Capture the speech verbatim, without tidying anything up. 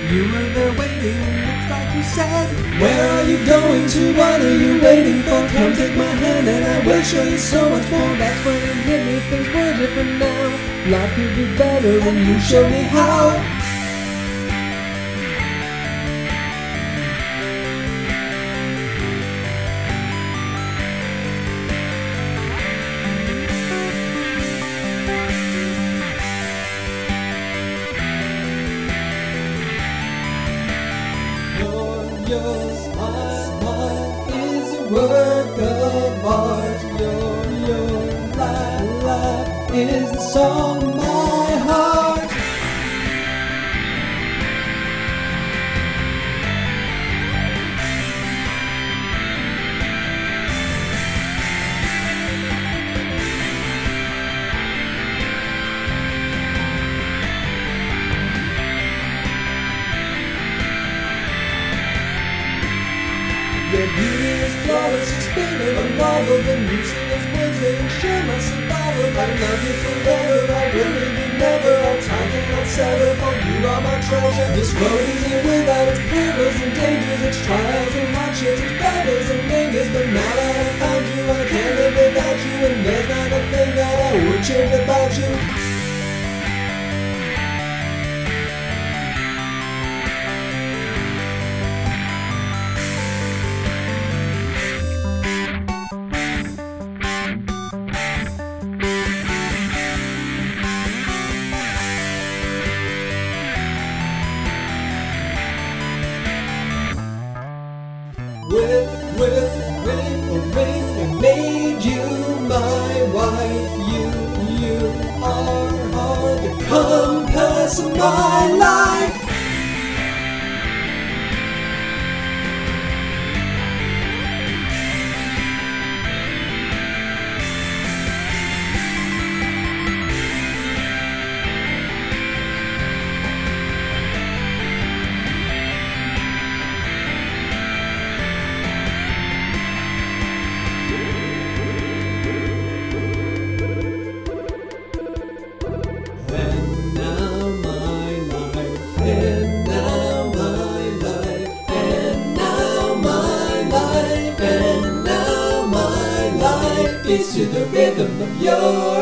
You were there waiting, looks like you said, where are you going to? What are you waiting for? Come take my hand and I will show you so much more. that's when it hit me, things were different now. Life could be better and you showed me how. Yours, my smile is a work of art. Your, your life, life is the song of my heart. Your beauty is flawless, you're spinning a novel. The music is words that ensure my survival. I love you forever, I will leave you never. Our time cannot sever, for you are my treasure. This road isn't without its perils and dangers, its trials and hardships, its battles and dangers. But now that I found you, I can't live without you, and there's not a thing that I would change about you. With, with, with a ring, I made you my wife. You, you are, are the compass of my life. And now my life, and now my life, and now my life, and now my life is to the rhythm of yours.